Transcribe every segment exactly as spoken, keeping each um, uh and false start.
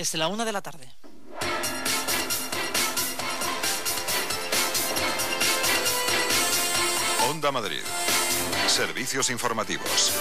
Es la una de la tarde. Onda Madrid. Servicios informativos.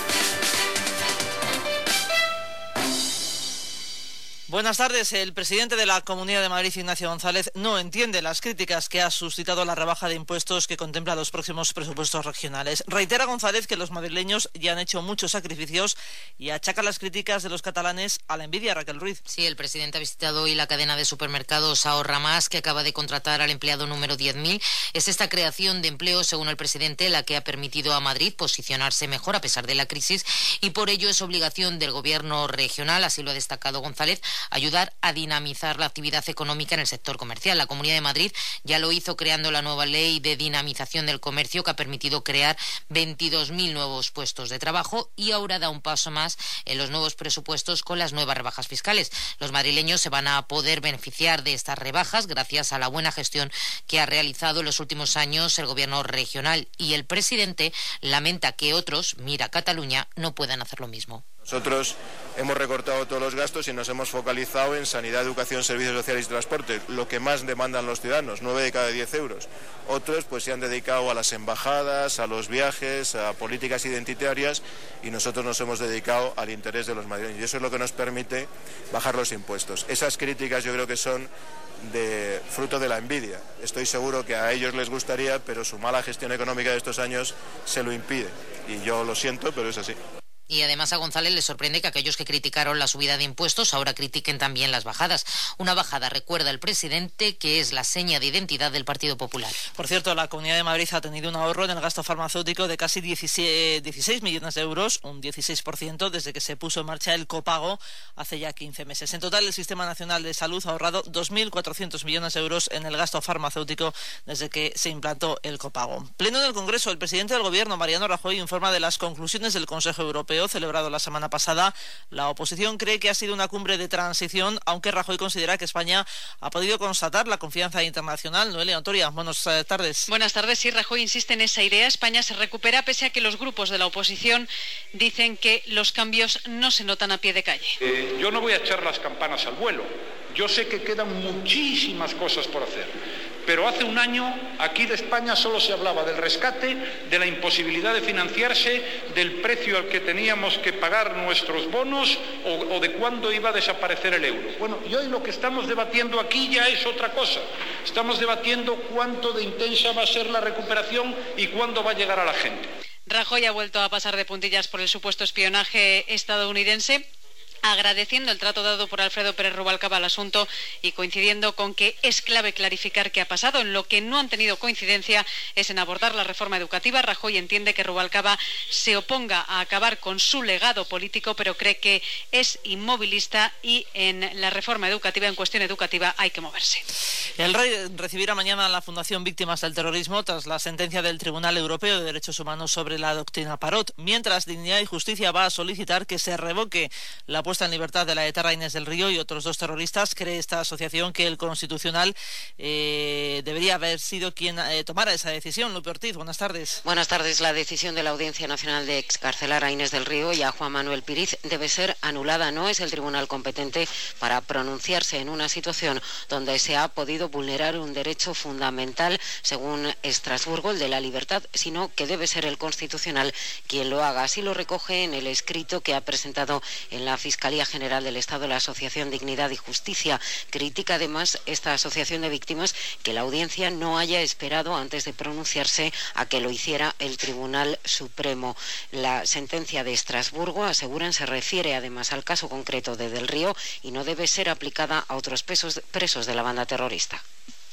Buenas tardes. El presidente de la Comunidad de Madrid, Ignacio González, no entiende las críticas que ha suscitado la rebaja de impuestos que contempla los próximos presupuestos regionales. Reitera González que los madrileños ya han hecho muchos sacrificios y achaca las críticas de los catalanes a la envidia. Raquel Ruiz. Sí, el presidente ha visitado hoy la cadena de supermercados Ahorra Más, que acaba de contratar al empleado número diez mil. Es esta creación de empleo, según el presidente, la que ha permitido a Madrid posicionarse mejor a pesar de la crisis, y por ello es obligación del gobierno regional, así lo ha destacado González, ayudar a dinamizar la actividad económica en el sector comercial. La Comunidad de Madrid ya lo hizo creando la nueva ley de dinamización del comercio, que ha permitido crear veintidós mil nuevos puestos de trabajo, y ahora da un paso más en los nuevos presupuestos con las nuevas rebajas fiscales. Los madrileños se van a poder beneficiar de estas rebajas gracias a la buena gestión que ha realizado en los últimos años el gobierno regional, y el presidente lamenta que otros, mira Cataluña, no puedan hacer lo mismo. Nosotros hemos recortado todos los gastos y nos hemos focalizado en sanidad, educación, servicios sociales y transporte, lo que más demandan los ciudadanos, nueve de cada diez euros. Otros pues se han dedicado a las embajadas, a los viajes, a políticas identitarias, y nosotros nos hemos dedicado al interés de los madrileños, y eso es lo que nos permite bajar los impuestos. Esas críticas yo creo que son de fruto de la envidia. Estoy seguro que a ellos les gustaría, pero su mala gestión económica de estos años se lo impide, y yo lo siento, pero es así. Y además a González le sorprende que aquellos que criticaron la subida de impuestos ahora critiquen también las bajadas. Una bajada, recuerda el presidente, que es la seña de identidad del Partido Popular. Por cierto, la Comunidad de Madrid ha tenido un ahorro en el gasto farmacéutico de casi dieciséis millones de euros, un dieciséis por ciento, desde que se puso en marcha el copago hace ya quince meses. En total, el Sistema Nacional de Salud ha ahorrado dos mil cuatrocientos millones de euros en el gasto farmacéutico desde que se implantó el copago. Pleno del Congreso, el presidente del Gobierno, Mariano Rajoy, informa de las conclusiones del Consejo Europeo celebrado la semana pasada. La oposición cree que ha sido una cumbre de transición, aunque Rajoy considera que España ha podido constatar la confianza internacional. Noelia Ontoria, buenas tardes. Buenas tardes. Sí, Rajoy insiste en esa idea. España se recupera pese a que los grupos de la oposición dicen que los cambios no se notan a pie de calle. Eh, yo no voy a echar las campanas al vuelo. Yo sé que quedan muchísimas cosas por hacer. Pero hace un año aquí de España solo se hablaba del rescate, de la imposibilidad de financiarse, del precio al que teníamos que pagar nuestros bonos o, o de cuándo iba a desaparecer el euro. Bueno, y hoy lo que estamos debatiendo aquí ya es otra cosa. Estamos debatiendo cuánto de intensa va a ser la recuperación y cuándo va a llegar a la gente. Rajoy ha vuelto a pasar de puntillas por el supuesto espionaje estadounidense, agradeciendo el trato dado por Alfredo Pérez Rubalcaba al asunto y coincidiendo con que es clave clarificar qué ha pasado. En lo que no han tenido coincidencia es en abordar la reforma educativa. Rajoy entiende que Rubalcaba se oponga a acabar con su legado político, pero cree que es inmovilista, y en la reforma educativa, en cuestión educativa, hay que moverse. El rey recibirá mañana a la Fundación Víctimas del Terrorismo tras la sentencia del Tribunal Europeo de Derechos Humanos sobre la doctrina Parot, mientras Dignidad y Justicia va a solicitar que se revoque la puesta en libertad de la etarra Inés del Río y otros dos terroristas. Cree esta asociación que el Constitucional eh, debería haber sido quien eh, tomara esa decisión. Lupe Ortiz, buenas tardes. Buenas tardes. La decisión de la Audiencia Nacional de excarcelar a Inés del Río y a Juan Manuel Piriz debe ser anulada. No es el tribunal competente para pronunciarse en una situación donde se ha podido vulnerar un derecho fundamental, según Estrasburgo, el de la libertad, sino que debe ser el Constitucional quien lo haga. Así lo recoge en el escrito que ha presentado en la Fiscalía General del Estado la Asociación Dignidad y Justicia. Critica además esta asociación de víctimas que la audiencia no haya esperado antes de pronunciarse a que lo hiciera el Tribunal Supremo. La sentencia de Estrasburgo, aseguran, se refiere además al caso concreto de Del Río y no debe ser aplicada a otros presos, presos de la banda terrorista.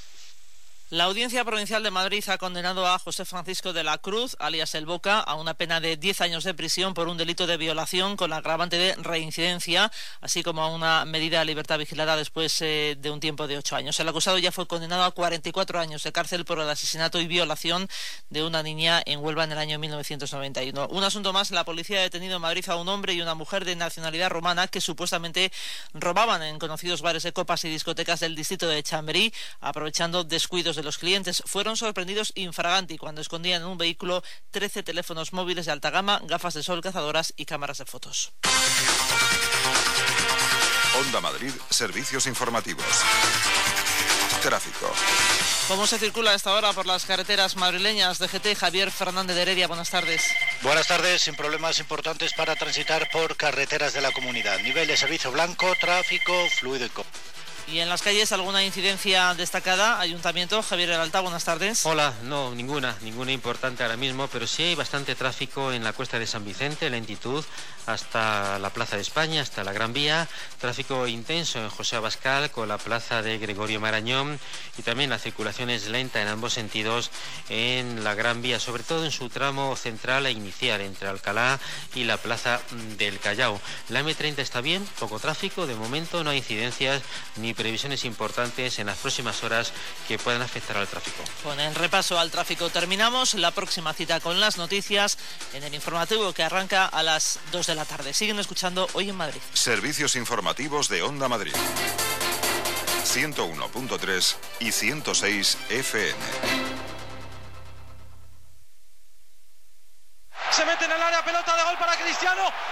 La Audiencia Provincial de Madrid ha condenado a José Francisco de la Cruz, alias El Boca, a una pena de diez años de prisión por un delito de violación con la agravante de reincidencia, así como a una medida de libertad vigilada después eh, de un tiempo de ocho años. El acusado ya fue condenado a cuarenta y cuatro años de cárcel por el asesinato y violación de una niña en Huelva en el año mil novecientos noventa y uno. Un asunto más: la policía ha detenido en Madrid a un hombre y una mujer de nacionalidad rumana que supuestamente robaban en conocidos bares de copas y discotecas del distrito de Chamberí, aprovechando descuidos de los clientes. Fueron sorprendidos infraganti cuando escondían en un vehículo trece teléfonos móviles de alta gama, gafas de sol, cazadoras y cámaras de fotos. Onda Madrid, servicios informativos. Tráfico. ¿Cómo se circula a esta hora por las carreteras madrileñas? D G T, Javier Fernández de Heredia, buenas tardes. Buenas tardes, sin problemas importantes para transitar por carreteras de la comunidad. Nivel de servicio blanco, tráfico fluido y cómodo. ¿Y en las calles alguna incidencia destacada? Ayuntamiento, Javier Heralta, buenas tardes. Hola, no, ninguna, ninguna importante ahora mismo, pero sí hay bastante tráfico en la Cuesta de San Vicente, lentitud hasta la Plaza de España, hasta la Gran Vía, tráfico intenso en José Abascal con la Plaza de Gregorio Marañón y también la circulación es lenta en ambos sentidos en la Gran Vía, sobre todo en su tramo central e inicial entre Alcalá y la Plaza del Callao. La eme treinta está bien, poco tráfico, de momento no hay incidencias ni previsiones importantes en las próximas horas que puedan afectar al tráfico. Con el repaso al tráfico terminamos. La próxima cita con las noticias en el informativo que arranca a las dos de la tarde. Siguen escuchando Hoy en Madrid. Servicios informativos de Onda Madrid. ciento uno punto tres y ciento seis F M. Se mete en el área, pelota de gol para Cristiano.